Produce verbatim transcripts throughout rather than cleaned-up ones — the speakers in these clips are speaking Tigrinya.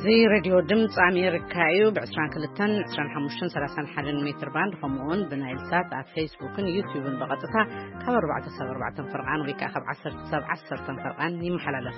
زي راديو دمت أمريكايو بعشرين كلتن عشرين حموشن ثلاثين حدن متر باند خمون بنايل سات على فيسبوك ويوتيوب بقطتها كبر بعد سبع بعد فرقان ويك أخذ عشر سبع عشر فرقان يمحللش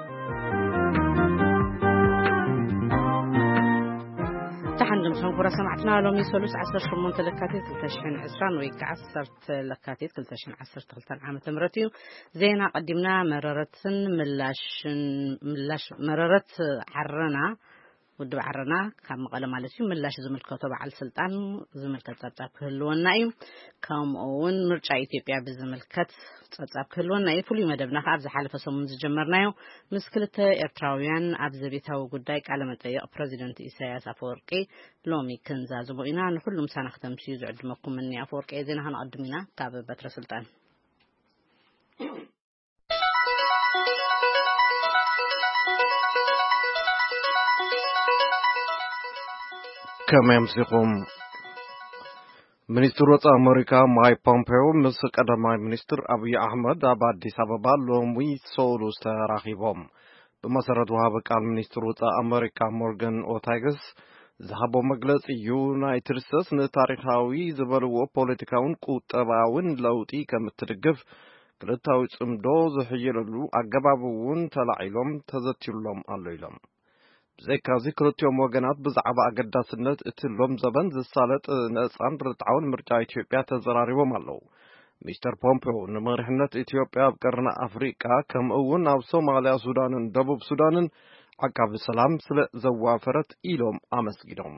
تحندم شنقرة سمعتنا لهم يسولوس عشر شمون تلكاتيت كلتشحن عشران ويك عشرت لكاتيت كلتشحن عشرت تلتان عام تمرتيو زينا قدمنا مررت ملاش ملاش مررت عرنا ودو عرنا كم قال مالتي ملاش زمل كتب على السلطان زمل كتب كلون نايم كم أون مرجع إثيوبيا بزمل كت كتب كلون نايم فلي مدبنا خابز حالة فصمون جمرنايو مشكلة إرتراويان عبز بيتها وجودايك على متى بريزيدنت إساياس أفورقي لومي كنزا زبوينا نحل مسانا ختم شيء زعد مكم مني أفورقي زين هنقدمنا تابع بتر سلطان كما يمسكهم منستر وطا أمريكا ماي بومبيو مسك أدماي منستر أبي أحمد أباد دي سببا لومي سولوس تراخيبهم بمسارة وهابك المنستر وطا أمريكا مورغان أوتايغس ذهبوا مجلس يونايتد ستيتس نتاريخاوي زبروا بوليتيكاون قطباون لوطي كمتدقف كلتاوي صمدو زحيللو أجابابون تلاعيلهم تزتيلهم الليلهم زي كازي كروتيوم وجنات بزعبة أجداس النت اتلهم زبان زي السالت ناس عن رتعون مرجع إثيوبيا تزراري ومالو مستر بومبيو نمرحنة إثيوبيا بقرن أفريقيا كم أول أو صوماليا سودان دبوب سودان عقب السلام سل زوافرت إلهم أمسجدهم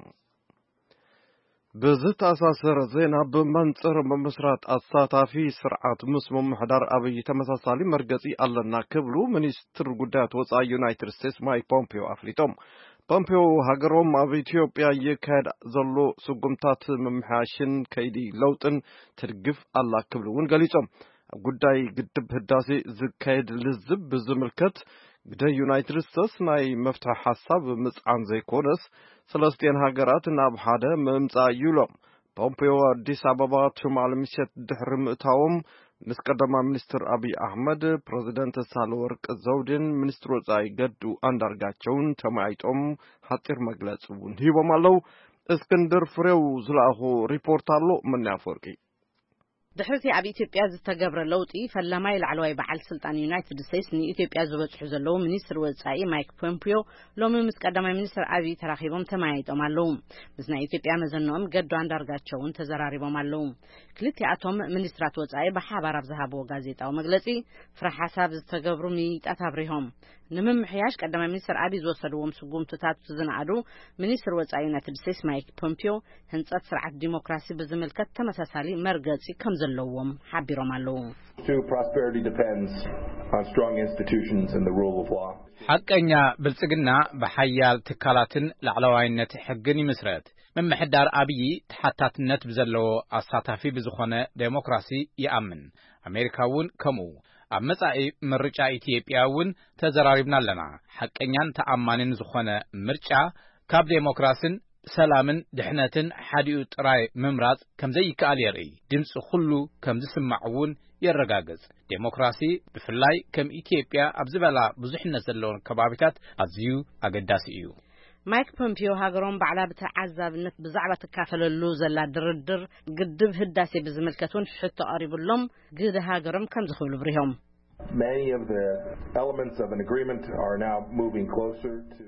بزت أساس رزينا بمنصر بمسرات الساتافي سرعة مسمم محضر أبي تمساسالي مرقزي ألنا كبلو منستر قدات وصا يونايتد ستيتس ماي بومبيو أفليتهم بومبيو هاجروم أبي إثيوبيا يكاد زلو سقمتات ممحاشن كيدي لوطن ترقف الله كبلو ونقاليتهم قداي قدب هداسي زكايد لزب بزملكت قدا يونايتد ستيتس ناي مفتح حساب مسعان زي كونس سلسطين هاجرات ناب حدا ممزا يولم بومبيو أديس أبابا تمال مشت دحر مؤتاوم مسقدما منستر أبي أحمد بريزيدنت سالورق زودين منستر زاي قدو أندرغاچون تمايتوم حطير مجلس ونهيبو مالو اسكندر فريو زلاخو ريبورتالو من يافوركي دحرتي أبي إثيوبيا زتجبر اللوطي فلما يلعلوا يبعل سلطان يونايتد ستيتس ني إثيوبيا زوج حزلو منستر وزعي مايك بومبيو لو من مسقدم منستر أبي تراخيبهم تمايت أمالهم بزنا إثيوبيا مزنهم قدوا عند أرجعون تزراري بمالهم كلتي أتوم منسترات وزعي بحابر بذهبوا غازيت أو مجلسي فرح حساب زتجبروا ميت أتابريهم نمم حياش قدم منستر أبي زوصلوهم سقوم تتات زنعدو منستر وزعي يونايتد ستيتس مايك بومبيو هنصت سرعة ديمقراطي بزملكت تمساسالي مرقصي كم اللوم حبيرو مالو True prosperity depends on strong institutions and the rule of law. حقنا بلصقنا بحيال تكالاتن لعلواينت حقني مسرت من محدار أبي تحتاتنت بزلو أساتافي بزخونة ديمقراسي يأمن أمريكاون كمو أمسعي مرجع إثيوبياون تزراربنا لنا حقنا تأمانن زخونة مرجع كاب ديمقراسن سلامن دحنتن حديو تراي ممراز كم زي كاليري دمس خلو كم زي سمعون يرغاغز ديمقراسي بفلاي كم إثيوبيا أبزبلا بزحنا زلون كبابتات أزيو أقداسيو مايك بومبيو هاجرون بعلا بتعذب نت بزعبة تكافل اللوز لا دردر قدب هداسي بزملكتون حتى قريب اللهم قد هاجرون كم زخول بريهم Many of the elements of an agreement are now moving closer to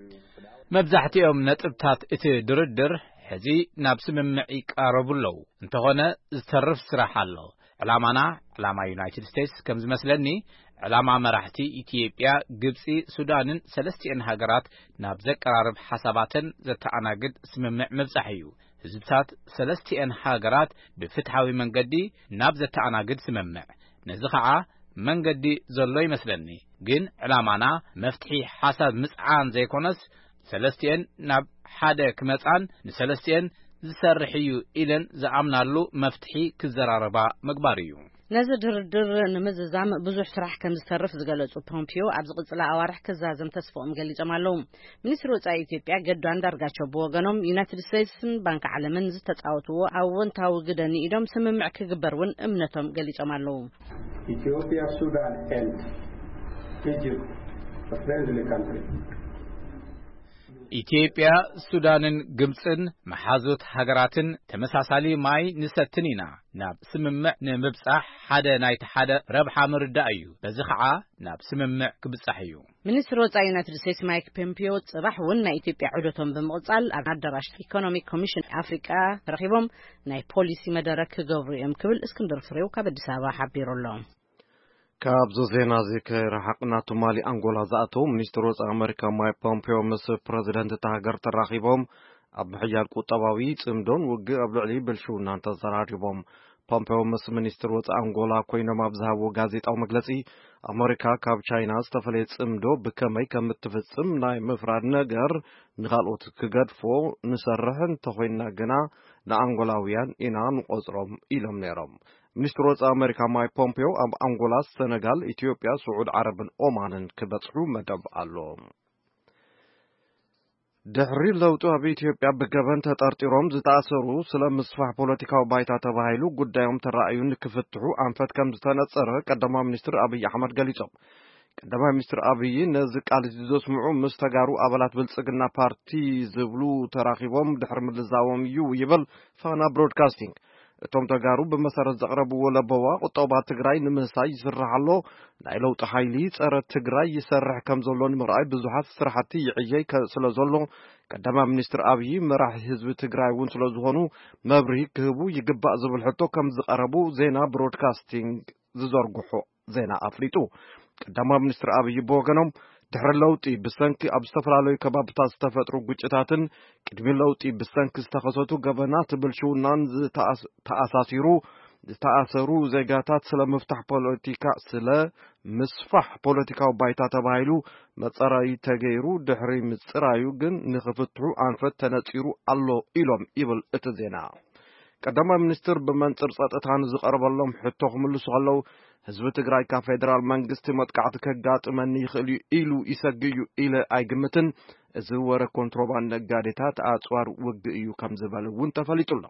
مبزحتيهم نطبتات اتي دردر حزي نابس ممعي قاربولو انتهونه زترف سراح الله علامانا علامة يونايتد ستيتس كمز مسلني علامة مراحتي إثيوبيا جبسي سودان سلستين هاجرات نابزك قرارب حساباتن زتعناقد سممع مبزحيو زبسات سلستين هاجرات بفتحاوي منقدي نابزة تعناقد سممع نزخعا منقدي زلوي مسلني جن علامانا مفتحي حساب مسعان زي كونس سلستين ناب حدا كمتعن نسلستين زسرحيو إلن زعمنالو مفتحي كزراربا مقباريو نزل دردر نمززام بزوح سراح كم زترف زقلتو بومبيو عبز قصلا أوارح كزازم تسفوهم قال جمالهم منستر وزعي إثيوبيا قدو عند أرقاتشو بوغنهم يونايتد ستيتس بانك عالمين زتتعوتو أو انتاو قداني إدام سممع كقبرون امنتهم قال جمالهم Ethiopia, Sudan and Egypt, a friendly country. ኢትዮጵያ ሱዳንን ግብጽን መሓዙት ሃገራትን ተመሳሳሊ ማይ ንሰትኒና ናብ ስምምዕ ንምብጻሕ ሓደ ናይቲ ሓደ ረብሓ ምርዳእ እዩ በዚ ከዓ ናብ ስምምዕ ክብጻሕ እዩ ሚኒስትር ወጻኢ ዩናይትድ ስቴትስ ማይክ ፖምፒዮ ጽባሕ እውን ናይ ኢትዮጵያ ዕዶቶም ብምቕጻል ኣብ ኣዳራሽ ኢኮኖሚክ ኮሚሽን ኣፍሪቃ ተረኺቦም ናይ ፖሊሲ መደረ ክገብሩ እዮም ክብል እስክንድር ፍሬው ካብ ኣዲስ ኣበባ ሓቢሩሎም ካብ ዜና ዝከረሓቅና ቱማሊ አንጎላ ዘኣተው ሚኒስትር ወጻኢ ኣሜሪካ ማይክ ፖምፒዮ ምስ ፕሬዚደንት ተሃገር ተራኺቦም ኣብ ምሕያል ቁጠባዊ ጽምዶን ውግእ ኣብ ልዕሊ ብልሹውና ተዘራሪቦም ፖምፒዮ ምስ ሚኒስትር ወጻኢ አንጎላ ኮይኖም ኣብ ዝሃብዎ ጋዜጣዊ መግለጺ ኣሜሪካ ካብ ቻይና ዝተፈለየ ጽምዶ ብከመይ ከም እትፍጽም ናይ ምፍራድ ነገር ንኻልኦት ክገድፎ ንሰርሕ እንተኾይና ግና ንኣንጎላውያን ኢና ንቆጽሮም ኢሎም ነይሮም ሚኒስትር ወጻኢ ኣሜሪካ ማይክ ፖምፒዮ ኣብ አንጎላ ሰነጋል ኢትዮጵያ ስዑድ ዓረብን ኦማንን ክበጽሑ መደብ ኣሎ ድሕሪ ለውጡ ኣብ ኢትዮጵያ ብገበን ተጠርጢሮም ዝተኣሰሩ ስለ ምስፋሕ ፖለቲካዊ ባይታ ተባሂሉ ጉዳዮም ተራእዩ ንክፍትሑ ኣንፈት ከም ዝተነጸረ ቀዳማይ ሚኒስትር አብይ አሕመድ ገሊጾም ቀዳማይ ሚኒስትር አብይ ነዚ ቃልሲ ዘስምዑ ምስ ተጋሩ አባላት ብልጽግና ፓርቲ ዝብሉ ተራኺቦም ድሕሪ ምልዛቦም እዩ ይብል ፋና ብሮድካስቲንግ እቶም ተጋሩ ብመሰረት ዘቕረብዎ ለበዋ ቁጠባ ትግራይ ንምሳይ ይስራሕ ኣሎ ናይ ለውጢ ሓይሊ ጸረ ትግራይ ይሰርሕ ከም ዘሎ ንምርኣይ ብዙሓት ስራሕቲ ይዕየይ ስለ ዘሎ ቀዳማይ ሚኒስትር አብይ መራሒ ህዝቢ ትግራይ እውን ስለ ዝኾኑ መብርሂ ክህቡ ይግባእ ዝብል ሕቶ ከም ዝቐረቡ ዜና ብሮድካስቲንግ ዝዘርግሖ ዜና ኣፍሊጡ ቀዳማይ ሚኒስትር አብይ ብወገኖም ድሕሪ ለውጢ ብሰንኪ ኣብ ዝተፈላለዩ ከባቢታት ዝተፈጥሩ ግጭታትን ቅድሚ ለውጢ ብሰንኪ ዝተኸሰቱ ገበናት ብልሹውናን ተኣሳሲሩ ዝተኣሰሩ ዜጋታት ስለ ምፍታሕ ፖለቲካ ስለ ምስፋሕ ፖለቲካዊ ባይታ ተባሂሉ መጸራይ ተገይሩ ድሕሪ ምጽራዩ ግን ንኽፍትሑ ኣንፈት ተነጺሩ ኣሎ ኢሎም ይብል እቲ ዜና ቀዳማይ ሚኒስትር ብመንጽር ጸጥታን ዝቐርበሎም ሕቶ ክምልሱ ከለዉ ህዝቢ ትግራይ ካብ ፌደራል መንግስቲ መጥቃዕቲ ከጋጥመኒ ይኽእል ኢሉ ይሰግዩ ኢለ ኣይግምትን እዚ ወረ ኮንትሮባንድ ነጋዴታት ኣጽዋር ውግእ እዩ ከም ዝበለ እውን ተፈሊጡሎ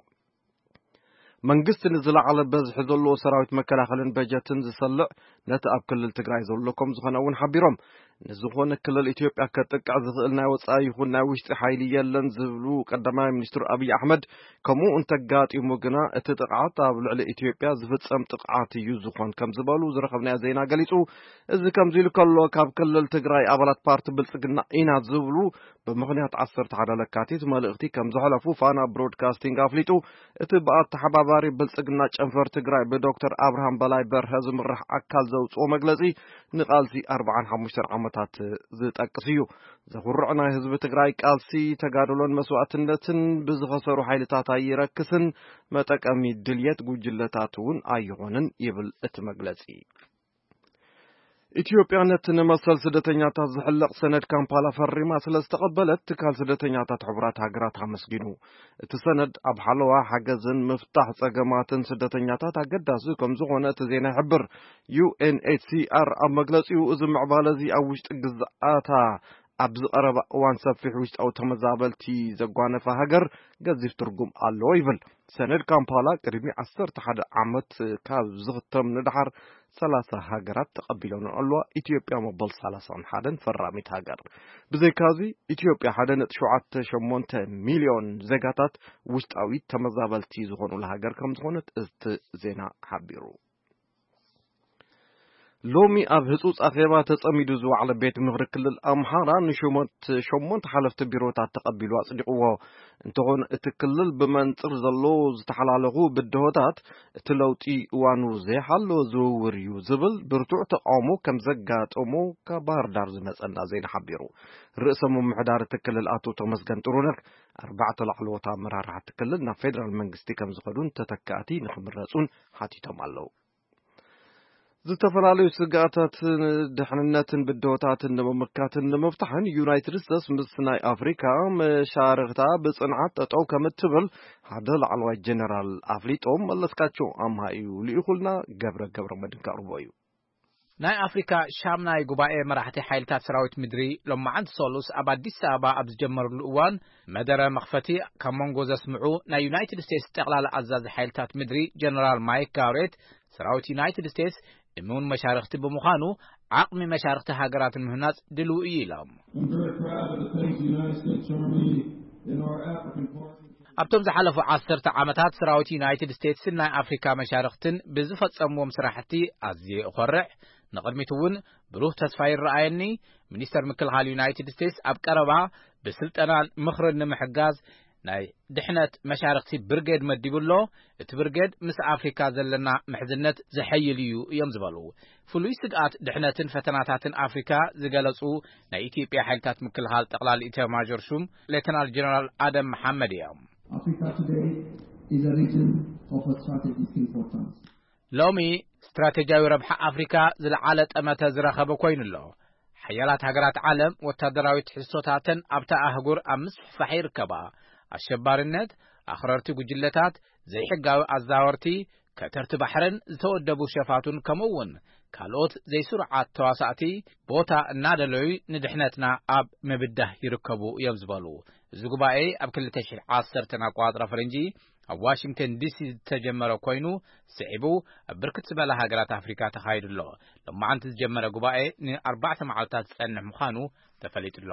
መንግስት ንዝለዓለ በዝሒ ዘለዎ ሰራዊት መከላኸልን በጀትን ዝሰልዕ ነቲ ኣብ ክልል ትግራይ ዘሎ ከም ዝኾነ እውን ሓቢሮም ንዝኾነ ክልል ኢትዮጵያ ከጥቅዕ ዝኽእል ናይ ወጻኢ ይኹን ናይ ውሽጢ ሓይሊ የለን ዝብሉ ቀዳማይ ሚኒስትር አብይ አሕመድ ከምኡ እንተጋጢሙ ግና እቲ ጥቅዓት ኣብ ልዕሊ ኢትዮጵያ ዝፍጸም ጥቅዓት እዩ ዝኾን ከም ዝበሉ ዝረኸብናዮ ዜና ገሊጹ እዚ ከምዚ ኢሉ ከሎ ካብ ክልል ትግራይ ኣባላት ፓርቲ ብልጽግና ኢና ዝብሉ ብምኽንያት ዓሰርተ ሓደ ለካቲት መልእኽቲ ከም ዘሕለፉ ፋና ብሮድካስቲንግ ኣፍሊጡ እቲ ብኣተሓባባሪ ብልጽግና ጨንፈር ትግራይ ብዶክተር አብርሃም በላይ በርሀ ዝምራሕ ኣካል ዘውፅኦ መግለጺ ንቃልሲ ኣርባዓን ሓሙሽተን ዓመታት ዝጠቅስ እዩ ዘኹርዕ ናይ ህዝቢ ትግራይ ቃልሲ ተጋድሎን መስዋዕትነትን ብዝኸሰሩ ሓይልታት ኣይረክስን መጠቀሚ ድልየት ጉጅለታት እውን ኣይኾንን ይብል እቲ መግለጺ ኢትዮጵያ ነቲ ንመሰል ስደተኛታት ዝሕለቕ ሰነድ ካምፓላ ፈሪማ ስለ ዝተቐበለት ትካል ስደተኛታት ሕቡራት ሃገራት ኣመስጊኑ እቲ ሰነድ ኣብ ሓለዋ ሓገዝን ምፍታሕ ጸገማትን ስደተኛታት ኣገዳሲ ከም ዝኾነ እቲ ዜና ይሕብር ዩ ኤን ኤች ሲ ኣር ኣብ መግለጺኡ እዚ ምዕባለ እዚ ኣብ ውሽጢ ግዝኣታ ኣብ ዝቐረበ እዋን ሰፊሕ ውሽጣዊ ተመዛበልቲ ዘጓነፈ ሃገር ገዚፍ ትርጉም ኣለዎ ይብል ሰነድ ካምፓላ ቅድሚ ዓሰርተ ሓደ ዓመት ካብ ዝኽተም ንድሓር ሰላሳ ሃገራት ተቐቢሎን ኣለዋ ኢትዮጵያ መበል ሰላሳን ሓደን ፈራሚት ሃገር ብዘይካዚ ኢትዮጵያ ሓደ ነጥቢ ሸውዓተ ሸሞንተ ሚልዮን ዜጋታት ውሽጣዊ ተመዛበልቲ ዝኾኑላ ሃገር ከም ዝኾነት እቲ ዜና ሓቢሩ ሎሚ ኣብ ህጹጽ ኣኼባ ተጸሚዱ ዝወዕለ ቤት ምኽሪ ክልል ኣምሓራ ንሽሞት ሸሞንተ ሓለፍቲ ቢሮታት ተቐቢሉ ኣጽዲቕዎ እንተኾነ እቲ ክልል ብመንጽር ዘሎ ዝተሓላለኹ ብድሆታት እቲ ለውጢ እዋኑ ዘይሓለወ ዝውውር እዩ ዝብል ብርቱዕ ተቃውሞ ከም ዘጋጠሞ ካብ ባህር ዳር ዝመጸና ዜና ሓቢሩ ርእሰ ምምሕዳር እቲ ክልል ኣቶ ተመስገን ጥሩነህ ኣርባዕተ ላዕለዎት ኣመራርሓ ክልል ናብ ፌደራል መንግስቲ ከም ዝኸዱን ተተካእቲ ንኽምረጹን ሓቲቶም ኣለዉ ዝተፈላለዩ ስጋታትን ድሕንነትን ብድሆታትን ንምምካትን ንምፍታሕን ዩናይትድ ስቴትስ ምስ ናይ ኣፍሪካ መሻርክታ ብጽንዓት ጠጠው ከም እትብል ሓደ ላዕለዋይ ጀነራል ኣፍሊጦም መለስካቸው ኣምሃ እዩ ልኢኹልና ገብረ ገብረ መድን ቀርቦ እዩ ናይ ኣፍሪካ ሻምናይ ጉባኤ መራሕቲ ሓይልታት ሰራዊት ምድሪ ሎማዓንቲ ሶሉስ ኣብ ኣዲስ ኣበባ ኣብ ዝጀመርሉ እዋን መደረ መኽፈቲ ካብ መንጎ ዘስምዑ ናይ ዩናይትድ ስቴትስ ጠቕላላ ኣዛዚ ሓይልታት ምድሪ ጀነራል ማይክ ጋሬት ሰራዊት ዩናይትድ ስቴትስ እሙን መሻርክቲ ብምዃኑ ዓቕሚ መሻርክቲ ሃገራትን ምህናጽ ድልው እዩ ኢሎም The very proud of the things the United States Army and our African forces. ኣብቶም ዝሓለፉ ዓሰርተ ዓመታት ሰራዊት ዩናይትድ ስቴትስን ናይ አፍሪካ መሻርክትን ብዝፈጸምዎም ስራሕቲ ኣዝየ እኮርዕ ንቅድሚት እውን ብሩህ ተስፋ ይረኣየኒ ሚኒስተር ምክልኻል ዩናይትድ ስቴትስ ኣብ ቀረባ ብስልጠናን ምኽርን ንምሕጋዝ ናይ ድሕነት መሻርክቲ ብርጌድ መዲብሎ እቲ ብርጌድ ምስ አፍሪካ ዘለና ምሕዝነት ዝሐይል እዩ እዮም ዝበሉ ፍሉይ ስግኣት ድሕነትን ፈተናታትን አፍሪካ ዝገለጹ ናይ ኢትዮጵያ ሓይልታት ምክልኻል ጠቅላላ ኢታማዦር ሹም ሌተናል ጀነራል አደም መሐመድ እዮም Africa today is a region of strategic importance. ሎሚ ስትራቴጂያዊ ረብሓ አፍሪካ ዝለዓለ ጠመተ ዝረኸበ ኮይኑሎ ሓያላት ሃገራት ዓለም ወታደራዊ ትሕዝቶታትን ኣብታ ኣህጉር ኣብ ምስፍሕፋሕ ይርከባ አሸባሪነት ኣኽረርቲ ጉጅለታት ዘይሕጋዊ ኣዛወርቲ ከተርቲ ባሕርን ዝተወደቡ ሸፋቱን ከምውን ካልኦት ዘይስሩዓት ተዋሳእቲ ቦታ እናደለዩ ንድሕነትና ኣብ ምብዳህ ይርከቡ እዮም ዝበሉ እዚ ጉባኤ ኣብ ክልተ ሺህ ወዓሰርተ ኣቋጥራ ፈረንጂ ኣብ ዋሽንግተን ዲሲ ተጀመረ ኮይኑ ስዒቡ ኣብ ብርክት ዝበለ ሃገራት አፍሪካ ተኻይዱሎ ለማዓንቲ ዝጀመረ ጉባኤ ንኣርባዕተ መዓልታት ዝጸንሕ ምዃኑ ተፈሊጡሎ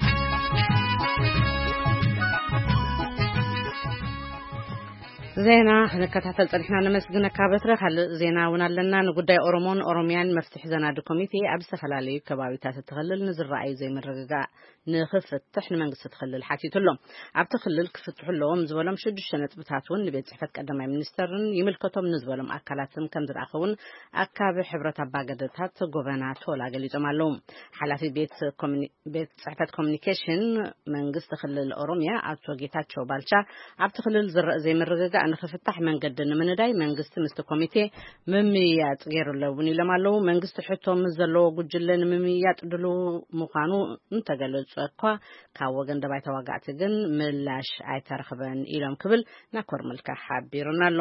ዜና ንከታተል ጸኒሕና ነመስግነካ በትረ ካልእ ዜና እውን ኣለና ንጉዳይ ኦሮሞን ኦሮሚያን መፍትሕ ዘናዱ ኮሚቴ ኣብ ዝተፈላለዩ ከባቢታት ተኸልል ንዝረኣዩ ዘይምርግጋእ ንኽፍትሕ ንመንግስቲ ተኸልል ሓቲቱሎ ኣብቲ ክልል ክፍትሑሎም ዝበሎም ሽዱሽተ ነጥብታት እውን ንቤት ጽሕፈት ቀዳማይ ሚኒስተርን ይምልከቶም ንዝበሎም ኣካላትን ከም ዝረኣኸውን ኣካባቢ ሕብረት ኣባገደታት ጎበና ቶላ ገሊጾም ኣለዉ ሓላፊ ቤት ቤት ጽሕፈት ኮሚኒኬሽን መንግስቲ ክልል ኦሮሚያ ኣቶ ጌታቸው ባልቻ ኣብቲ ክልል ዝረአ ዘይምርግጋእ ንኽፍታሕ መንገዲ ንምንዳይ መንግስቲ ምስቲ ኮሚቴ ምምያጥ ገይሩለውን ኢሎም ኣለዉ መንግስቲ ሕቶም ዘለዎ ጉጅለ ንምምያጥ ድሉ ምዃኑ እንተገለጹ እኳ ካብ ወገን ደባይ ተዋጋዕቲ ግን ምላሽ ኣይተረኽበን ኢሎም ክብል ናኮር መልካ ሓቢሩና ኣሎ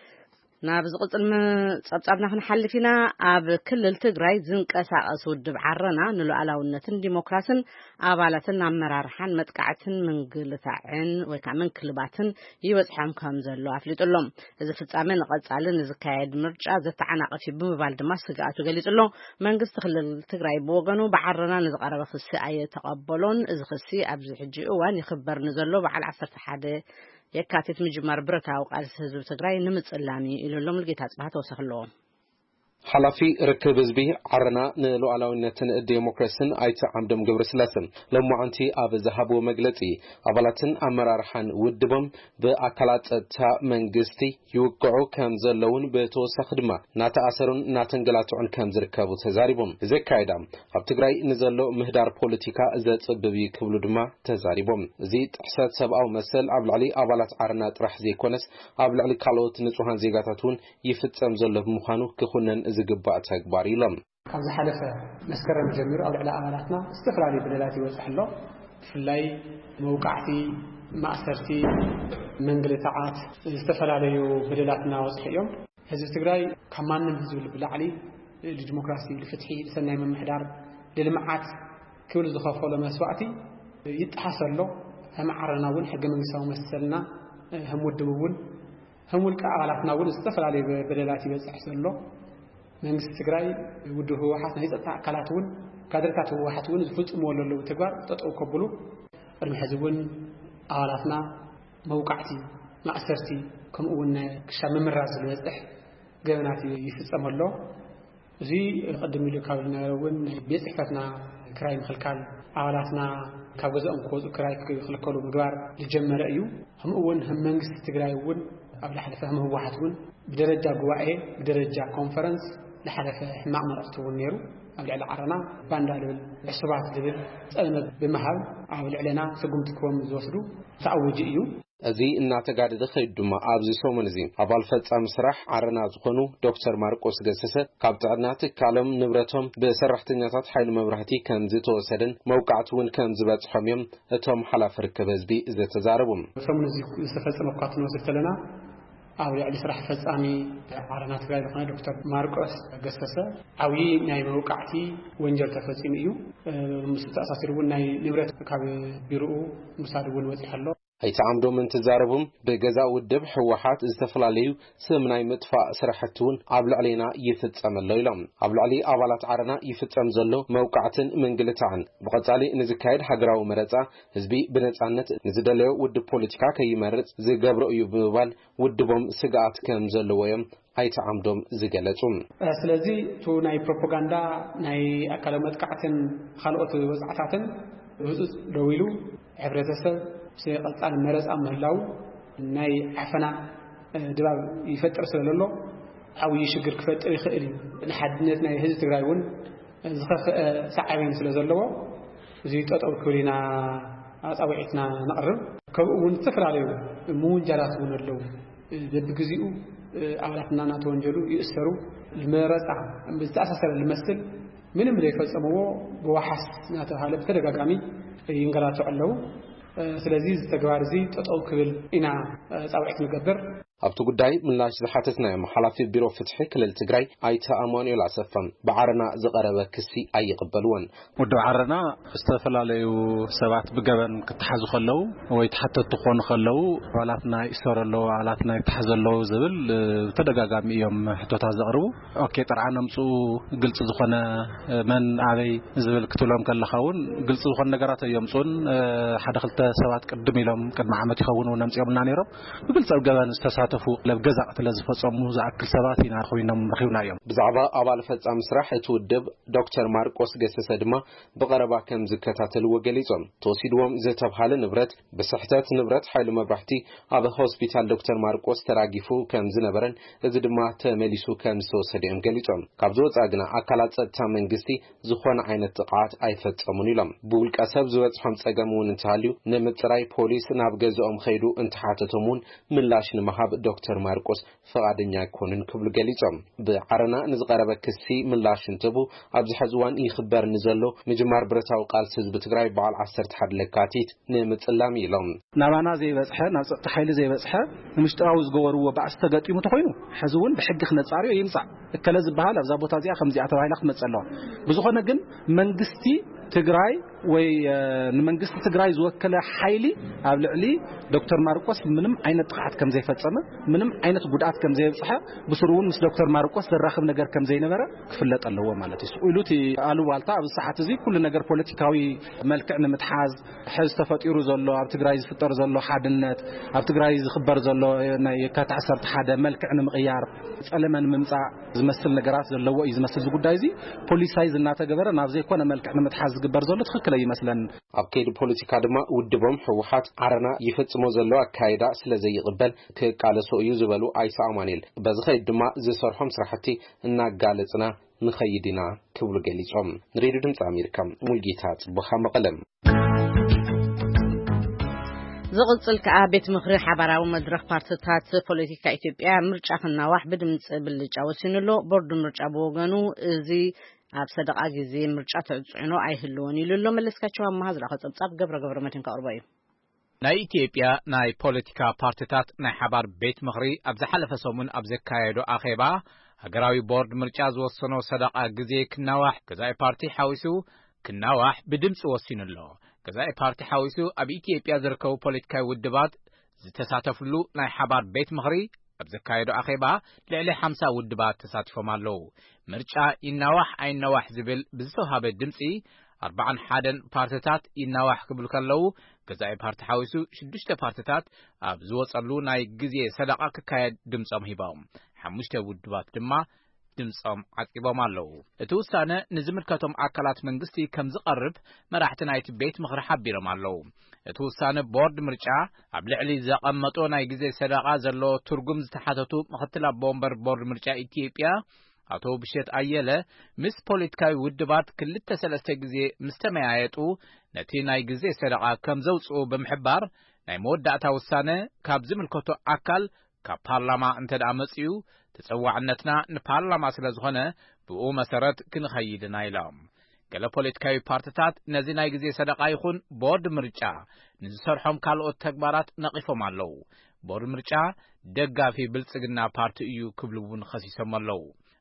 ናብ ዝቕጽል ጸብጻብና ክንሓልፊና ኣብ ክልል ትግራይ ዝንቀሳቐስ ውድብ ዓረና ንሉዓላውነትን ዲሞክራሲን ኣባላትን ኣመራርሓን መጥቃዕትን ምንግልታዕን ወይ ከዓ ምንክልባትን ይወጽሖም ከም ዘሎ ኣፍሊጡሎም እዚ ፍጻሜ ንቐጻሊ ንዝካየድ ምርጫ ዘተዓናቐፊ ብምባል ድማ ስግኣቱ ገሊጹሎ መንግስቲ ክልል ትግራይ ብወገኑ ብዓረና ንዝቐረበ ክሲ ኣየተቐበሎን እዚ ክሲ ኣብዚ ሕጂ እዋን ይኽበር ንዘሎ በዓል ዓሰርተ ሓደ የካቲት ምጅማር ብረታው ቃልሲ ህዝብ ትግራይ ንምጽላሚ ኢሎም ልጌታ ጽባህ ተወሰኽለዎ ሓላፊ ርክብ ህዝቢ ዓረና ንሉዓላውነትን ዲሞክራሲን ኣይተ ዓምዶም ገብረስላሰን ለማዓንቲ ኣብ ዝሃብዎ መግለጺ ኣባላትን ኣመራርሓን ውድቦም ብኣካላት ጸጥታ መንግስቲ ይውቅዑ ከም ዘለውን ብተወሳኺ ድማ ናተኣሰሩን ናተንገላትዑን ከም ዝርከቡ ተዛሪቦም ዘካይዳ ኣብ ትግራይ ንዘሎ ምህዳር ፖለቲካ ዘጽብብ ክብሉ ድማ ተዛሪቦም እዚ ጥሕሰት ሰብኣዊ መሰል ኣብ ልዕሊ ኣባላት ዓረና ጥራሕ ዘይኮነስ ኣብ ልዕሊ ካልኦት ንጹሃን ዜጋታትን ይፍጸም ዘሎ ብምዃኑ ክኹነን ዝግባእ ተግባር ኢሎም ካብዚ ሓለፈ መስከረም ጀሚሩ ኣብ ልዕሊ ኣባላትና ዝተፈላለዩ በደላት ይወጽሕሎ ብፍላይ መውቃዕቲ ማእሰርቲ መንግልታዓት ዝተፈላለዩ በደላትና ወጽሕ እዮም ህዝቢ ትግራይ ካብ ማንም ህዝቢ ብላዕሊ ለዲሞክራሲ ለፍትሒ ለሰናይ መምሕዳር ለልምዓት ክብል ዝኸፈሎ መስዋዕቲ ይጥሓሰሎ ከም ዓረና እውን ሕገ መንግስታዊ መሰልና ከም ውድብ እውን ከም ውልቀ ኣባላትና እውን ዝተፈላለዩ በደላት ይበጽሕ ዘሎ መንግስቲ ትግራይ ውድብ ህወሓት ናይ ጸጥታ ኣካላት እውን ካድሬታት ህወሓት እውን ዝፍጽምዎ ዘለዉ ተግባር ጠጠው ከብሉ ቅድሚ ሕዚ እውን ኣባላትና መውቃዕቲ ማእሰርቲ ከምኡ እውን ክሻ ምምራዝ ዝበጽሕ ገበናት ይፍጸመሎ እዚ ቅድም ኢሉ ካብ ዝነበረውን ናይ ቤት ጽሕፈትና ክራይ ምኽልካል ኣባላትና ካብ ገዝኦም ክወፁ ክራይ ክኽልከሉ ምግባር ዝጀመረ እዩ ከምኡ እውን መንግስቲ ትግራይ እውን ኣብ ላሕለፈ ህወሓት እውን ብደረጃ ጉባኤ ብደረጃ ኮንፈረንስ ለሓለፈ ሕማቅ መልእኽቲ እውን ነይሩ ኣብ ልዕሊ ዓረና ባንዳ ልብል ዕሱባት ልብል ፀልመት ብምሃብ ኣብ ልዕለና ስጉምቲ ክቦም ዝወስዱ ተኣውጅ እዩ እዚ እናተጋደደ ኸይዱ ድማ ኣብዚ ሰሙን እዚ ኣባል ፈጻሚ ስራሕ ዓረና ዝኾኑ ዶክተር ማርቆስ ገሰሰ ካብ ጥዕና ትካሎም ንብረቶም ብሰራሕተኛታት ሓይሊ መብራህቲ ከም ዝተወሰደን መውቃዕቲ እውን ከም ዝበጽሖም እዮም እቶም ሓላፊ ርክብ ህዝቢ ዝተዛረቡም ሰሙን እዚ ዝተፈጸመ እኳ ክንወስድ ከለና ኣብ ልዕሊ ስራሕ ፈጻሚ ዓረና ትግራይ ዝኾነ ዶክተር ማርቆስ ገሰሰ ዓብዪ ናይ መውቃዕቲ ወንጀል ተፈጺሙ እዩ ምስ ተኣሳሲሩ እውን ናይ ንብረት ካብ ቢሮኡ ምሳድ እውን ወፂሑ ኣሎ ኣይተዓምዶም እንትዛረቡም በገዛ ውድብ ሕወሓት ዝተፈላልዩ ስምናይ ምጥፋእ ስራሕቱን ኣብ ልዕሊና ይፍጸመሎ ኢሎም ኣብ ልዕሊ ኣባላት ዓረና ይፍጸም ዘሎ መውቃዕትን መንግልታዕን ብቐጻሊ ንዝካየድ ሃገራዊ መረጻ ህዝቢ ብነጻነት ንዝደለዮ ውድብ ፖለቲካ ከይመርጽ ዝገብሮ እዩ ብምባል ውድቦም ስጋኣት ከም ዘለዎዮም ኣይተዓምዶም ዝገለጹ ስለዚ ቱ ናይ ፕሮፓጋንዳ ናይ ኣካላዊ መጥቃዕትን ካልኦት ወጻዕታትን ብህጹጽ ደው ኢሉ ሕብረተሰብ سيقطع المرز أم هلاو ناي عفنا دباب يفتر سلالله أو يشجر كفتر يخيلي نحدنت ناي هزت غرايون زخف سعيين سلازلوا زيت أو كلنا أوعتنا نقرب كون سفر عليه مون جراس من اللو بجزئو أولادنا نتوانجلو يأسروا المرز أم بتأسس المسل من اللي يفسموه بوحس ناتها لبترجع جامي ينقرأ عليه ስለዚህ ዝተግባር እዚ ተጠው ክብል ኢና ጻውዒት ንገብር ኣብቲ ጉዳይ ምላሽ ዝሓተትናዮም ሓላፊ ቢሮ ፍትሒ ክልል ትግራይ ኣይተ ኣማኑኤል ኣሰፋም ብዓረና ዝቐረበ ክሲ ኣይቅበልዎን ወዲ ዓረና ዝተፈላለዩ ሰባት ብገበን ክትሓዙ ከለው ወይ ተሓተቱ ኮኑ ከለው ኣባላትና ይሰረሎ ኣባላትና ይተሓዘሎ ዝብል ተደጋጋሚ እዮም ሕቶታት ዘቕርቡ ኦኬ ጥርዓን ኣምፁ ግልጽ ዝኾነ መን ኣበይ ዝብል ክትብሎም ከለኻውን ግልጽ ዝኾነ ነገራት እዮም ሓደ ክልተ ሰባት ቅድም ኢሎም ቅድሚ ዓመት ይኸውን ወንምጽዮምና ነይሮም ብግልጽ ገበን ዝተሳ ተፉ ለብገዛ ተለዝፈጸሙ ዝኣክል ሰባት ኢና ኮይኖም ረኺብና እዮም ብዛዕባ ኣባል ፈጻሚ ስራሕ እትውድብ ዶክተር ማርቆስ ገሰሰ ድማ ብቀረባ ከም ዝከታተልዎ ገሊጾም ተወሲድዎም ዝተብሃለ ንብረት ብስሕተት ንብረት ሓይሊ መብራህቲ ኣብ ሆስፒታል ዶክተር ማርቆስ ተራጊፉ ከም ዝነበረን እዚ ድማ ተመሊሱ ከም ዝተወሰደም ገሊጾም ካብዚ ወጻኢ ግና ኣካላት ጸጥታ መንግስቲ ዝኾነ ዓይነት ጥቃት ኣይፈጸሙን ኢሎም ብውልቀ ሰብ ዝበጽሖም ጸገም እውን እንተሃልዩ ንምጽራይ ፖሊስ ናብ ገዝኦም ኸይዱ እንትሓተቶምን ምላሽ ንምሃብ ዶክተር ማርቆስ ፈቃደኛ ኮንን ክብሉ ገሊጾም ብዓረና ንዝቀረበ ክሲ ምላሽ እንትቡ ኣብዚ ሕዝዋን ይኽበር ንዘሎ ምጅማር ብረታዊ ቃልሲ ህዝቢ ትግራይ በዓል ዓሰርተ ሓደ ለካቲት ንምጽላም ኢሎም ናባና ዘይበጽሐ ናብ ጸጥታ ሓይሊ ዘይበጽሐ ንምሽጥራዊ ዝገበርዎ ባዕስ ተገጢሙ ተኮይኑ ሕዝውን ብሕጊ ክነጻርዮ ይምጻእ እከለ ዝበሃል ኣብዛ ቦታ እዚኣ ከምዚኣ ተባሂላ ክትመጸለዋ ብዙኾነ ግን መንግስቲ ትግራይ ወይ ንመንግስቲ ትግራይ ዝወከለ ሓይሊ ኣብ ልዕሊ ዶክተር ማርቆስ ምንም ዓይነት ጥቃት ከም ዘይፈጸመ ምንም ዓይነት ጉድኣት ከም ዘይብጽሐ ብስሩውን ምስ ዶክተር ማርቆስ ዝራኸብ ነገር ከም ዘይነበረ ክፍለጥ ኣለዎ ማለት እዩ ኢሉቲ ኣሉባልታ ኣብ ሰዓት እዚ ኩሉ ነገር ፖለቲካዊ መልክዕ ንምትሓዝ ሕዝ ተፈጢሩ ዘሎ ኣብ ትግራይ ዝፍጠር ዘሎ ሓድነት ኣብ ትግራይ ዝኽበር ዘሎ ናይ ዓሰርተ ሓደ መልክዕ ንምቕያር ጸለመን ምምጻእ ዝመስል ነገራት ዘለዎ እዩ ዝመስል ዝጉዳይ እዚ ፖሊሳይ ዝናተገበረ ናብ ዘይኮነ መልክዕ ንምትሓዝ ዝግበር ዘሎ ትክክለ ይመስለን ኣብ ከይዲ ፖለቲካ ድማ ውድቦም ሕወሓት ዓረና ይፈጽሞ ዘሎ ኣካይዳ ስለ ዘይቅበል ከቃለሶ እዩ ዝበሉ ኣይተ ኣማኑኤል በዚ ኸይድ ድማ ዝሰርሖም ስራሕቲ እናጋለጽና ንኸይድና ክብሉ ገሊጾም ንሬድዮ ድምፂ ኣሜሪካ ሙልጌታ ጽቡኻ መቐለም ዝቕጽል ከኣ ቤት ምኽሪ ሓባራዊ መድረኽ ፓርቲታት ፖለቲካ ኢትዮጵያ ምርጫ ክናዋሕ ብድምጽ ብልጫ ወሲኑሎ ቦርድ ምርጫ ብወገኑ እዚ ኣብ ሰደቃ ጊዜ ምርጫ ተጽዕኖ ኣይህልዎን ኢሉሎ መለስካቸው ኣማሃዝ ራኸ ጸብጻብ ገብረ ገብረ መድን ካቅርቦ እዩ ናይ ኢትዮጵያ ናይ ፖለቲካ ፓርቲታት ናይ ሓባር ቤት ምኽሪ ኣብ ዝሓለፈ ሰሙን ኣብ ዘካየዶ ኣኼባ ሃገራዊ ቦርድ ምርጫ ዝወሰኖ ሰደቃ ጊዜ ክናዋሕ ገዛኢ ፓርቲ ሓዊሱ ክናዋሕ ብድምጽ ወሲኑሎ ገዛኢ ፓርቲ ሓዊሱ ኣብ ኢትዮጵያ ዝርከቡ ፖለቲካዊ ውድባት ዝተሳተፍሉ ናይ ሓባር ቤት ምኽሪ ኣብ ዘካየዶ ኣኼባ ልዕሊ ሓምሳ ውድባት ተሳቲፎም ኣለዉ ምርጫ ይናዋሕ ኣይናዋሕ ዝብል ብዝተውሃበ ድምጺ ኣርባዓን ሓደን ፓርቲታት ይናዋሕ ክብሉ ከለዉ ገዛኢ ፓርቲ ሓዊሱ ሽዱሽተ ፓርቲታት ኣብ ዝወጸሉ ናይ ጊዜ ሰደቃ ክካየድ ድምጾም ሂቦም ሓሙሽተ ውድባት ድማ ድምጾም ዓቂቦም ኣለዉ እቲ ውሳነ ንዝምልከቶም ኣካላት መንግስቲ ከም ዝቐርብ መራሕቲ ናይቲ ቤት ምኽሪ ሓቢሮም ኣለዉ እቲ ውሳነ ቦርድ ምርጫ ኣብ ልዕሊ ዘቐመጦ ናይ ጊዜ ሰደቃ ዘሎ ትርጉም ዝተሓተቱ ምክትል ኣቦወንበር ቦርድ ምርጫ ኢትዮጵያ ኣቶ ብሸት ኣየለ ምስ ፖለቲካዊ ውድባት ክልተ ሰለስተ ጊዜ ምስ ተመያየጡ ነቲ ናይ ጊዜ ሰደቃ ከም ዘውጽኡ ብምሕባር ናይ መወዳእታ ውሳነ ካብ ዝምልከቶ ኣካል ካብ ፓርላማ እንተደኣ መጽኡ ተጸዋዕነትና ንፓርላማ ስለ ዝኾነ ብኡ መሰረት ክንኸይድና ኢሎም ገለ ፖለቲካዊ ፓርቲታት ነዚ ናይ ጊዜ ሰደቃ ይኹን ቦርድ ምርጫ ንዝሰርሖም ካልኦት ተግባራት ነቂፎም ኣለዉ ቦርድ ምርጫ ደጋፊ ብልጽግና ፓርቲ እዩ ክብሉ እውን ኸሲሶም ኣለዉ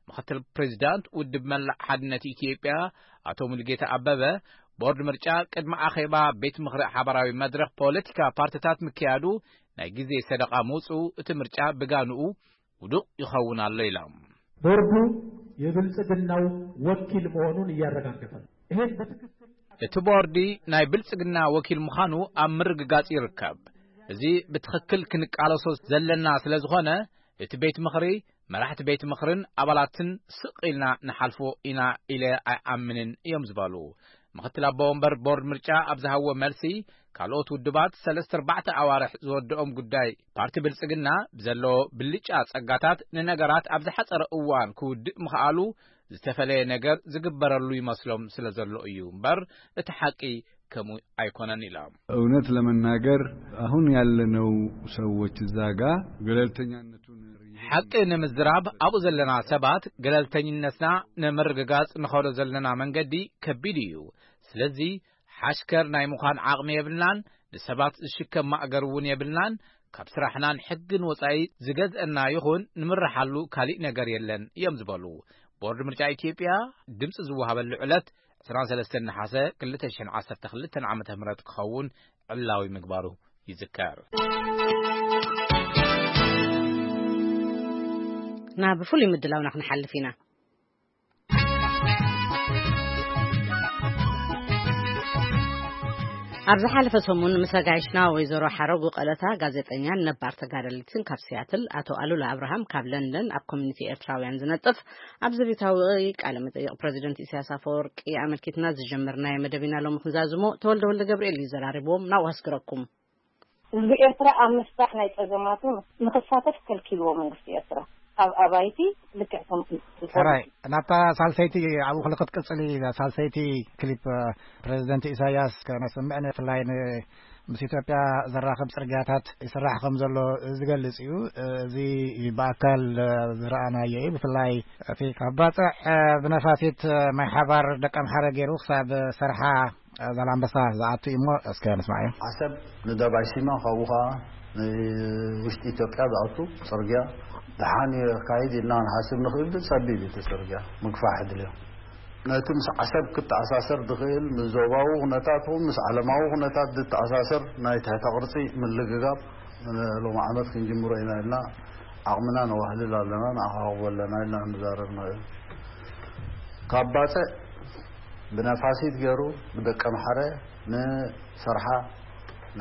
ምክትል ፕሬዝዳንት ውድብ መላእ ሓድነት ኢትዮጵያ አቶ ሙልጌታ አበበ ቦርድ ምርጫ ቅድመ አኼባ ቤት ምክሪ ሓበራዊ መድረክ ፖለቲካ ፓርቲታት ምክያዱ ናይ ጊዜ ሰደቃ ሞጹ እቲ ምርጫ ብጋንኡ ውዱቅ ይኸውን ኣሎ ኢሎም ቦርዱ የብልጽግናው ወኪል መሆኑን እያረጋገጠ ነው። ይሄን በትክክል እቲ ቦርዲ ናይ ብልጽግና ወኪል ምዃኑ ኣብ ምርግጋጽ ይርከብ። እዚ ብትክክል ክንቃለሶ ዘለና ስለ ዝኾነ እቲ ቤት ምክሪ መራሕቲ ቤት ምክርን ኣባላትን ስቂልና ንሓልፎ ኢና ኢለ ኣይኣምንን እዮም ዝበሉ ምክትል ኣቦ ወንበር ቦርድ ምርጫ ኣብ ዝሃቦ መልሲ ካልኦት ውድባት ሰለስተ ኣርባዕተ ኣዋርሕ ዝወድኦም ጉዳይ ፓርቲ ብልጽግና ብዘሎ ብልጫ ጸጋታት ንነገራት ኣብ ዝሓጸረ እዋን ክውድእ ምኽኣሉ ዝተፈለየ ነገር ዝግበረሉ ይመስሎም ስለ ዘሎ እዩ እምበር እቲ ሓቂ ከሙ አይኮነን ኢላም እውነት ለመናገር አሁን ያለነው ሰዎች ዛጋ ገለልተኛነቱን ሓቂ ንምዝራብ አቡ ዘለና ሰባት ገለልተኝነትና ንምርግጋጽ ንኸዶ ዘለና መንገዲ ከቢድ እዩ ስለዚ ሓሽከር ናይ ምዃን ዓቕሚ የብልናን ንሰባት ዝሽከም ማእገርውን የብልናን ካብ ስራሕናን ሕግን ወጻኢ ዝገዝአና ይኹን ንምርሓሉ ካሊእ ነገር የለን እዮም ዝበሉ ቦርድ ምርጫ ኢትዮጵያ ድምጽ ዝወሃበሉ ዕለት عشرين ثلاثة نحاسة كل تشحن عصر تخلتن عم تمرت خون علاوي مقبارو يذكر نا بفولي مدلاو نحن حل فينا أبز حالف سمون مساقعشنا ويزورو حرقو قلتا غازيطانيان نبار تغارلتين كاب سياتل أتو ألولا أبراهام كاب لندن أب كوميونيتي إرتراويان زنطف أبز بيتاوي قال متيق بريزيدنت إسياس أفورقي عمل كيتنا زجمرنا يمدبينا لو مخزازمو تولد ولد جبريل يزراربوم ناو هسكركم بإرترا أمستح نايت أزماتو مخصاتف كالكيلو من إرترا أب أبايتي لكعتم سراي ناتا سالسيتي أبو خلقت قصلي سالسيتي كليب بريزيدنت إساياس كان سمعنا في اللاين مس إثيوبيا زراخب صرغاتات يسرح خمزلو زغلص يو زي باكل زرانا يي بفلاي في كباطع بنفاسيت ماي حبار دقم حرغيرو خصاب سرحا زلامبسا زاتو يمو اسكان اسمعي حسب ندبايسيما خوخا وشت إثيوبيا زاتو صرغيا دحاني قايد إننا نحاسب نخيل سبيبي تسرجع مقفاحد اليوم نتمس عسب كنت أساسر دخيل من زوباو ونتاتهم مس على ماو ونتات دت أساسر نايتها تقرصي من لقاب لو ما عملت في جمهورنا لنا عقمنا نوهل لنا نعهو لنا لنا نزارنا قابات بنفاسي تجارو بدك محرة ن صرحة ن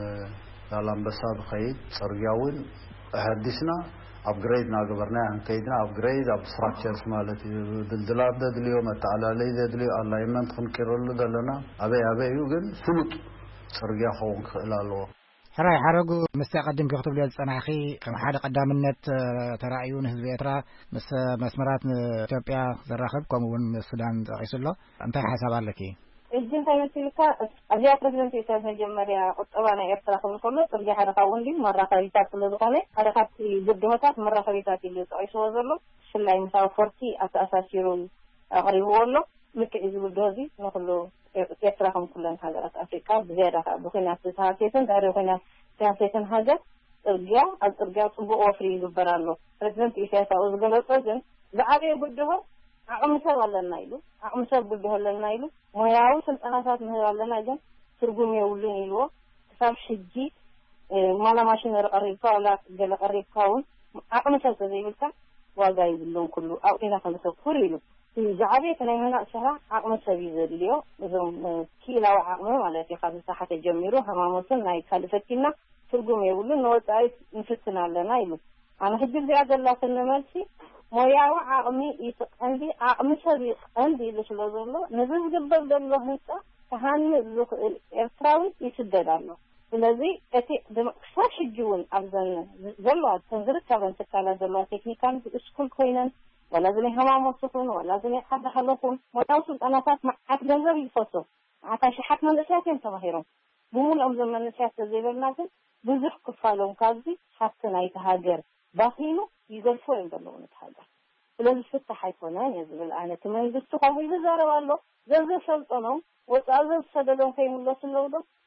لالام بساب خيط سرجاون حدثنا upgrade na governa kaydna upgrade ab structures malati dildilad dadliyo mataala leedadliyo alignment khunkirolla dalana abe abe yugen sulut sarga khon khilalo حراي حرقو مستقدم كتب لي الصناخي كم حدا قدامنت ترايون حزب إترا مس مسمرات إثيوبيا زراخبكم ون السودان رئيسله انت حساب لك الجن تايمتيكا أجا بريزيدنت إساس الجمهورية قطبانا إرتراخون كله ترجع حرقاون دي مرة خريطات كله دخانه حرقات بدهوتات مرة خريطات اللي تعيش وزرله شلا يمساو فورتي أساسيرون غريبوله مك إذا بدهوزي نقوله إرتراخون كلن حاجات أفريقيا بزيادة بخنا سياسيتن دارو خنا سياسيتن حاجات ترجع ترجع تبغى أوفري جبرانه بريزيدنت إساس أوزغل البريزيدنت بعدين بدهو أعمسه ولا نايلو أعمسه بدهو ولا نايلو موياو سلطنات مهرالنا ناجن ترجم يقولون يلو كتاب شجي مالا ماشين القريبا ولا جل قريباون أعمسه تزيلك واجاي يقولون كله أو إذا كان سكوريلو في جعبة كنا هنا شهر أعمسه بيزيليو إذا كيلا وعقمه ولا في خاصة ساحة الجميرو هم مثلا نايك خالفتنا ترجم يقولون نوت عايز نفتنا لنا يلو أنا هجيب زي هذا الله سنمالسي موياو عقمي عندي عقمسه عندي ليش لازمله نزل جبل دلله هسه كهاني زوج إسرائيل يسددانه ስለዚህ እቲ ደምክሳሽ ጅውን አብዛኛ ዘለው ተንዝርት ታበን ተካላ ዘለው ቴክኒካል ስኩል ኮይነን ወላ ዘለ ሃማሞስኩን ወላ ዘለ ሓደ ሓለኹን ሞታው ስልጣናታት ማዓት ገንዘብ ይፈሶ አታሽ ሐክ መንደሳቴን ተማሂሮም ብሙሉም ዘመን ሲያሰ ዘይበልና ግን ብዙሕ ክፋሎም ካብዚ ሐክና ይተሃገር ባኺሉ ይገልፎ እንደለው ነታገር ስለዚህ ፍትህ አይሆነን የዝብል አይነት መንግስት ሆይ ይዘራዋለሁ ገንዘብ ሰልጦ ነው ወጣዘብ ሰደለው ከይሙለስ ነው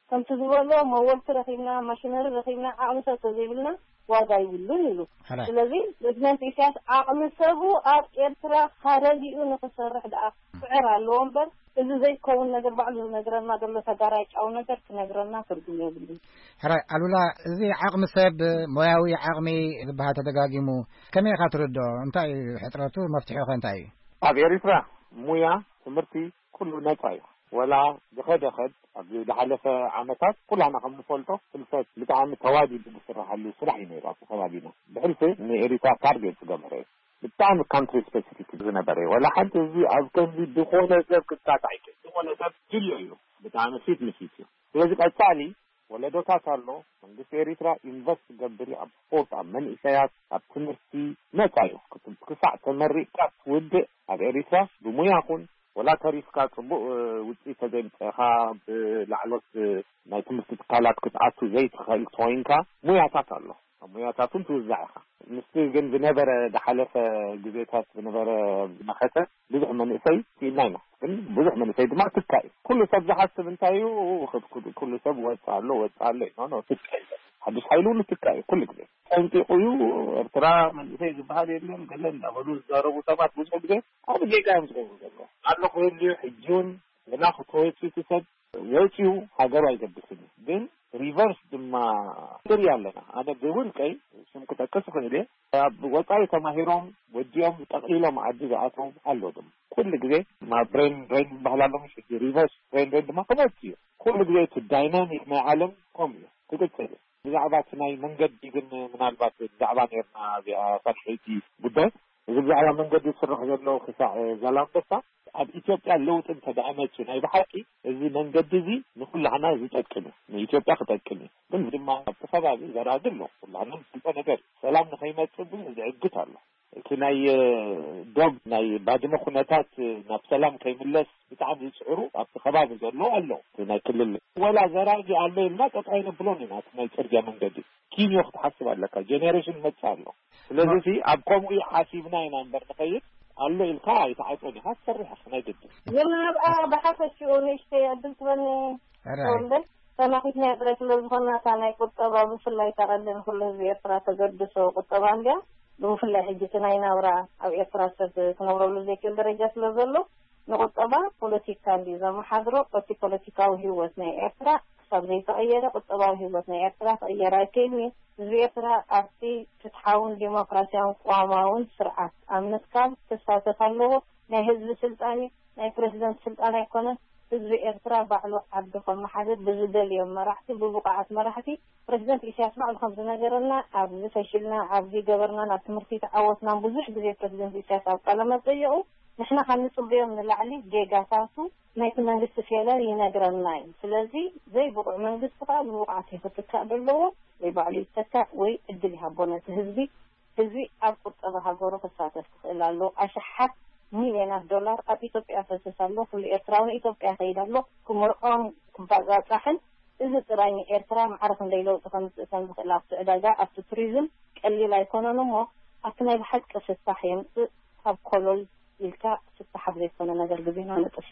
كم تزولوا مولت رخينا ماشينري رخينا عامسة تزيبلنا واقع يقولون يلو الذي لبنان تيساس عامسه أب إرترا خارجي ونقصرح دعا فعر اللون بر إذا زي كون نجر بعض نجرنا قبل تجارج أو نجر نجرنا ترجمة بلي هراي ألولا زي عقم سب موياوي عقمي بهذا دقاقيمو كم يخاطردو انتاي حتراتو مفتوحو انتاي أبي إرترا مويا تمرتي كله نتاي ولا دخد دخد أبي لحلف عمتات كلها نقم نفولته الفات بتاع متواجد بسرعة اللي سرعة ينيرا خوابينا بحلفه إن إريتا تارجت جمهوري بتاع country specific جنبري ولا حتى زي أذكر زي دخولة سب كتات عيك دخولة سب كليو بتاع مسيت مسيتي لذلك التالي ولا دوتا صارلو من دي إريترا invest جبري أب فوت أب من إسيات أب كمرتي نتايو كتب كسع تمري كاس ود أب إريترا بمويا خون ولا تاريخ كاتبو وتي تدين خا لعلوت ما يتمسك قالات قطعات زيت خال توينكا مويا تاطلو مويا تاطن توزعها مستي جن بنبر دحلف جزيتات بنبر مخته بزح من سي في نايمه بزح من سي ما تكاي كل سب حسب انتايو وخذ كل سب وصالو وصالي نو نو تكاي حدش حيلون تكاي كل كده انت قيو ارترا من سي بحال يلم قالن دابلو زارو سبات بزح كده ابو جيكا مسكو አለ ቆይሊ ህጁን እና ፎቶዎች ሲሰጥ ወጪው ሀገር አይገድስም ግን ሪቨርስ ድማ ጥሪ ያለና አነ ደውን ቀይ ስም ከተከሰ ከሄደ ወጣይ ተማሂሮም ወዲያም ጠቅሊሎም አዲስ አጥሮ አለውም ሁሉ ጊዜ ማብሬን ብሬን ባህላሎም ሪቨርስ ብሬን ብሬን ድማ ከመጥዩ ሁሉ ጊዜ ዳይናሚክ ነው ዓለም ቆም ትክክል ዛዕባት ናይ መንገድ ግን ምናልባት ዛዕባ ነርና ቢአፈርሒቲ ጉዳይ እዚህ ዓለም መንገድ ይስርሕ ዘሎ ክሳዕ ዘላምበሳ ኣብ ኢትዮጵያ ለውጥ ተዳመጽ ናይ በሐቂ እዚ መንገድ እዚ ንኩላና ዝጠቅም ንኢትዮጵያ ክጠቅም ግን ድማ ተፈባቢ ዘራድል ነው ሁላንም ስልጣ ነገር ሰላም ንኸይመጽ ብዙ ዝዕግት አለ እቲ ናይ ዶግ ናይ ባድመ ኩነታት ናብ ሰላም ከይምለስ ብጣዕሚ ዝጽዕሩ ኣብ ተኸባቢ ዘሎ ኣሎ ናይ ክልል ወላ ዘራጅ አለ እና ተጣይነ ብሎኒና ናይ ጽርግያ መንገድ ኪንዮ ክትሐስብ ኣለካ ጄኔሬሽን መጻሎ ስለዚህ ኣብ ቆምኡ ሓሲብና ኢና እንበር ንኸይድ አለ ኢልካ አይታቆኒ ሀሰርሕ خناجد يمبا بحثت شو نشتي ادلتوني ወንደ ሰማሁት ነው ድረስ ለዝሆና ታናይ ቁጠባ በፍላይ ተቀደም ሁሉ ኤርትራ ተገድሶ ቁጠባ እንዲያ በፍላይ ህጅትና ይናውራ አው ኤርትራ ሰት ተነውረው ለዘከል ደረጃ ስለዘሎ ንቁጠባ ፖለቲካ እንዲዛ ማሐድሮ ፖለቲካው ህይወት ነው ኤርትራ ሰብዘይ ተቀየረ ቁጠባው ህይወት ነው ኤርትራ ተቀየረ ከይኒ ኤርትራ አርቲ ፍትሐውን ዲሞክራሲያውን ቋማውን ስርዓት አምስካም ተሳተፋለው ናይ ህዝብ ስልጣን ናይ ፕሬዝዳንት ስልጣን አይኮነ ህዝብ ኤርትራ ባዕሉ ዓድኩም ማሐደድ ብዝደልዮም መራሕቲ ብቡቃዓት መራሕቲ ፕሬዝዳንት ኢሳያስ ባዕሉ ከም ዝነገረና ኣብ ዝፈሽልና ኣብዚ ገበርና ናብ ትምህርቲ ተዓወትና ብዙሕ ግዜ ፕሬዝዳንት ኢሳያስ ኣብ ቃለ መጠይቁ ንሕና ከንጽብዮም ንላዕሊ ዴጋታቱ ናይቲ መንግስቲ ፌለር ይነግረና እዩ ስለዚ ዘይብቁዕ መንግስቲ ከዓ ብቡቃዓት ይፍትካእ ዘለዎ ወይ ባዕሉ ይተካእ ወይ እድል ይሃቦነት ህዝቢ ህዝቢ ኣብ ቁጠባ ሃገሩ ክሳተፍ ትኽእል ኣሎ ኣሽሓት ሚሊዮናት ዶላር ኣብ ኢትዮጵያ ፈሰሳሎ ኩሉ ኤርትራዊ ኢትዮጵያ ከይዳሎ ኩምርዖም ክባዛጻሕን እዚ ጥራይ ኤርትራ ማዕረፍ እንደይለውጥ ከም ዝሰም ዝኽእል ኣብ ዕዳጋ ኣብ ቱሪዝም ቀሊል ኣይኮነን እሞ ኣብ ናይ ብሓቂ ፍሳሕ የምፅእ ኣብ ኮሎል ኢልካ ፍሳሕ ዘይኮነ ነገር ግዜና ነጥፍ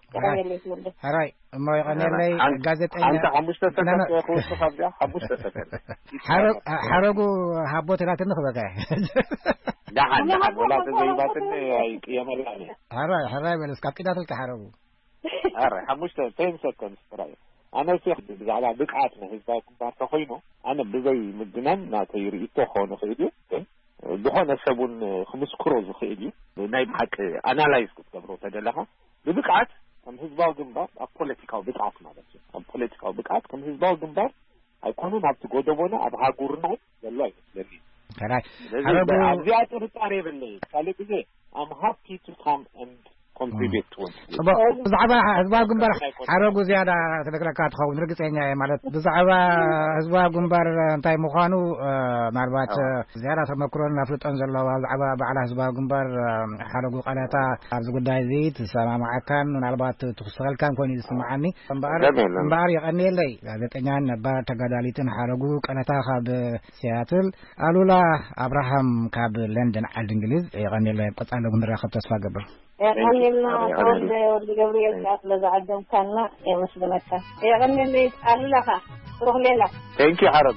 هراي ما يغني ጋዜጠኛ አንተ አምስት ሰከንድ ኮስ ካብያ አምስት ሰከንድ حرق حرقوا حبوت لا تنخ بقى لا عندك ولا تزيبات يملاني هراي هراي بس كده تلك حرقوا هراي አምስት ሰከንድ ስራይ انا سيخ على بقعتنا ህዝባችን ባርተኸይኖ انا بزي مدنان ናተይሪ ይተኾነ ኸይዲ ዝኾነ ሰቡን خمس كروز ኸይዲ ናይ حق አናላይዝ ክትገብሮ ተደለኻ بقعت كم ህዝባው ግንባር ኣብ ፖለቲካው ብቃት ማለት ነው ኣብ ፖለቲካው ብቃት ከም ህዝባው ግንባር አይኮኑን ኣብ ተጎደቦና ኣብ ሃጉርና ዘሎ አይመስለኝ ከራይ አረቡ አብያ ጥርጣሬ በለይ ካለ ጊዜ I'm happy to come and contribute to it ብዛዕባ ህዝባው ግንባር አረጉ ዝያዳ ተደረካ ተኸውን ርግጠኛ ማለት ብዛዕባ ህዝባው ግንባር እንታይ ምዃኑ ማርባት ዝያዳ ተመክሮን አፍልጦን ዘለው ብዛዕባ በዓላ ህዝባው ግንባር አረጉ ቀለታ ኣብዚ ጉዳይ እዚ ተሰማማዓካን ምናልባት ትኽሰልካን ኮይኑ ዝስማዓኒ እምበር እምበር ይቀኒለይ ጋዜጠኛን ነባር ተጋዳሊትን አረጉ ቀለታ ካብ ሲያትል አሉላ አብርሃም ካብ ለንደን ዓዲ እንግሊዝ ይቀኒለይ ቀጻለ ንራኸብ ተስፋ ገብር يغنينا ولد ولد جبريل أصل زعدهم كنا يا مسلمك يغني لي أهلها روح ليلة thank you عرب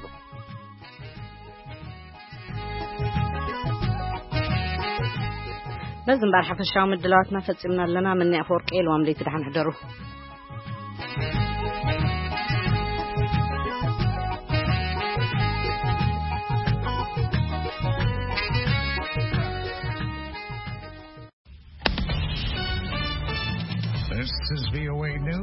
لازم بعرف الشام الدلات ما فتسمنا لنا من أفورك إيه واملي تدحن حضره This is V O A News.